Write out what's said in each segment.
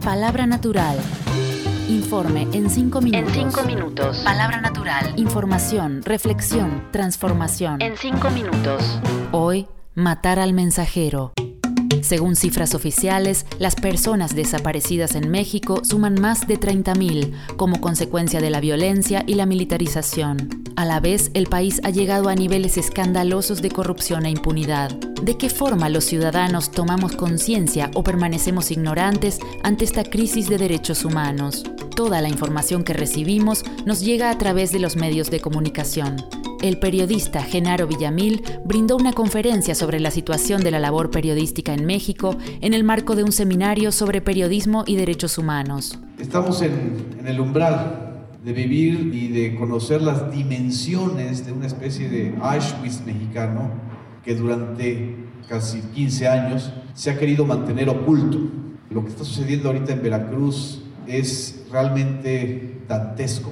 Palabra natural. Informe en 5 minutos. En 5 minutos. Palabra natural. Información, reflexión, transformación. En 5 minutos. Hoy, matar al mensajero. Según cifras oficiales, las personas desaparecidas en México suman más de 30.000 como consecuencia de la violencia y la militarización. A la vez, el país ha llegado a niveles escandalosos de corrupción e impunidad. ¿De qué forma los ciudadanos tomamos conciencia o permanecemos ignorantes ante esta crisis de derechos humanos? Toda la información que recibimos nos llega a través de los medios de comunicación. El periodista Genaro Villamil brindó una conferencia sobre la situación de la labor periodística en México en el marco de un seminario sobre periodismo y derechos humanos. Estamos en el umbral de vivir y de conocer las dimensiones de una especie de Auschwitz mexicano que durante casi 15 años se ha querido mantener oculto. Lo que está sucediendo ahorita en Veracruz es realmente dantesco.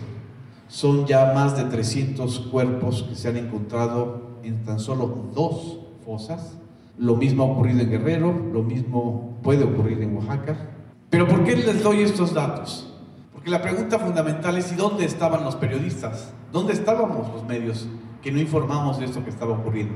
Son ya más de 300 cuerpos que se han encontrado en tan solo 2 fosas. Lo mismo ha ocurrido en Guerrero, lo mismo puede ocurrir en Oaxaca. Pero ¿por qué les doy estos datos? Porque la pregunta fundamental es: ¿y dónde estaban los periodistas? ¿Dónde estábamos los medios que no informamos de esto que estaba ocurriendo?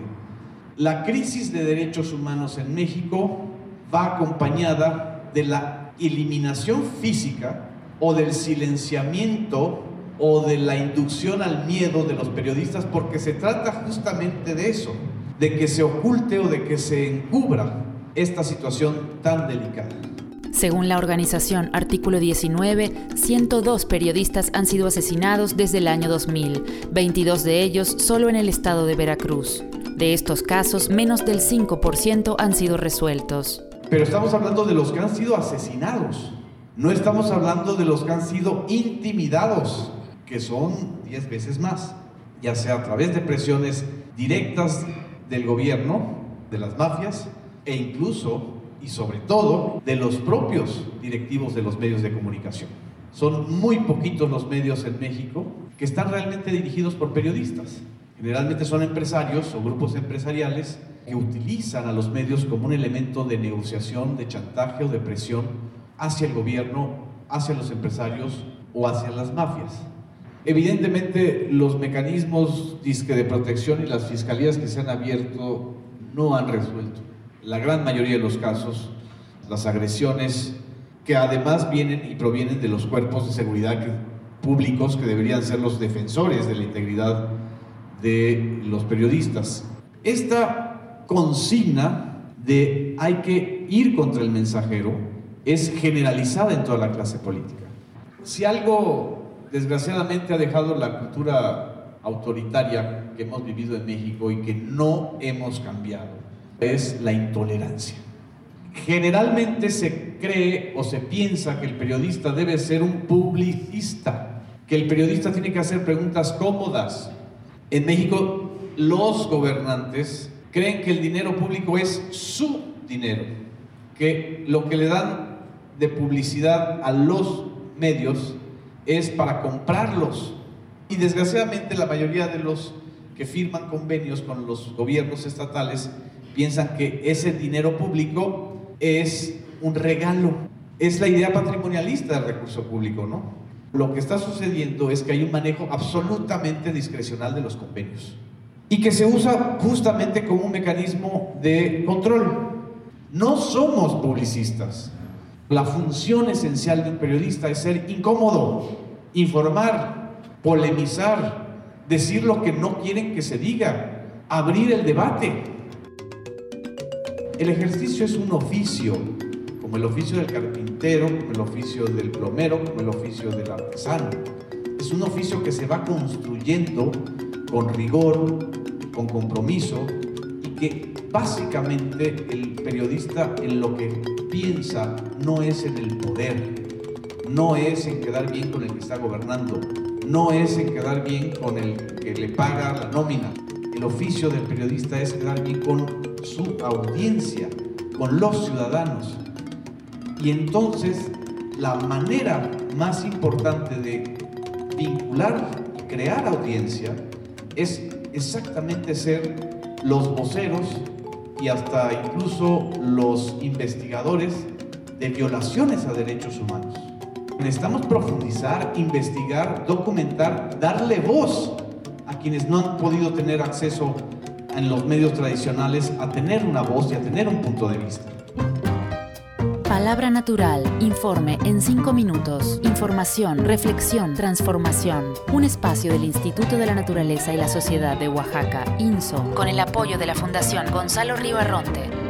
La crisis de derechos humanos en México va acompañada de la eliminación física o del silenciamiento o de la inducción al miedo de los periodistas, porque se trata justamente de eso, de que se oculte o de que se encubra esta situación tan delicada. Según la organización Artículo 19, 102 periodistas han sido asesinados desde el año 2000, 22 de ellos solo en el estado de Veracruz. De estos casos, menos del 5% han sido resueltos. Pero estamos hablando de los que han sido asesinados, no estamos hablando de los que han sido intimidados, que son 10 veces más, ya sea a través de presiones directas del gobierno, de las mafias, e incluso y sobre todo de los propios directivos de los medios de comunicación. Son muy poquitos los medios en México que están realmente dirigidos por periodistas. Generalmente son empresarios o grupos empresariales que utilizan a los medios como un elemento de negociación, de chantaje o de presión hacia el gobierno, hacia los empresarios o hacia las mafias. Evidentemente, los mecanismos de protección y las fiscalías que se han abierto no han resuelto la gran mayoría de los casos, las agresiones que además vienen y provienen de los cuerpos de seguridad públicos que deberían ser los defensores de la integridad de los periodistas. Esta consigna de hay que ir contra el mensajero es generalizada en toda la clase política. Si algo desgraciadamente ha dejado la cultura autoritaria que hemos vivido en México y que no hemos cambiado es la intolerancia. Generalmente se cree o se piensa que el periodista debe ser un publicista, que el periodista tiene que hacer preguntas cómodas. En México, los gobernantes creen que el dinero público es su dinero, que lo que le dan de publicidad a los medios es para comprarlos. Y desgraciadamente la mayoría de los que firman convenios con los gobiernos estatales piensan que ese dinero público es un regalo. Es la idea patrimonialista del recurso público, ¿no? Lo que está sucediendo es que hay un manejo absolutamente discrecional de los convenios y que se usa justamente como un mecanismo de control. No somos publicistas. La función esencial de un periodista es ser incómodo, informar, polemizar, decir lo que no quieren que se diga, abrir el debate. El ejercicio es un oficio, como el oficio del carpintero, como el oficio del plomero, como el oficio del artesano. Es un oficio que se va construyendo con rigor, con compromiso, y que básicamente el periodista en lo que piensa no es en el poder, no es en quedar bien con el que está gobernando, no es en quedar bien con el que le paga la nómina. El oficio del periodista es quedar bien con su audiencia, con los ciudadanos. Y entonces la manera más importante de vincular y crear audiencia es exactamente ser los voceros y hasta incluso los investigadores de violaciones a derechos humanos. Necesitamos profundizar, investigar, documentar, darle voz a quienes no han podido tener acceso en los medios tradicionales a tener una voz y a tener un punto de vista. Palabra Natural, informe en 5 minutos. Información, reflexión, transformación. Un espacio del Instituto de la Naturaleza y la Sociedad de Oaxaca, INSO, con el apoyo de la Fundación Gonzalo Ribarronte.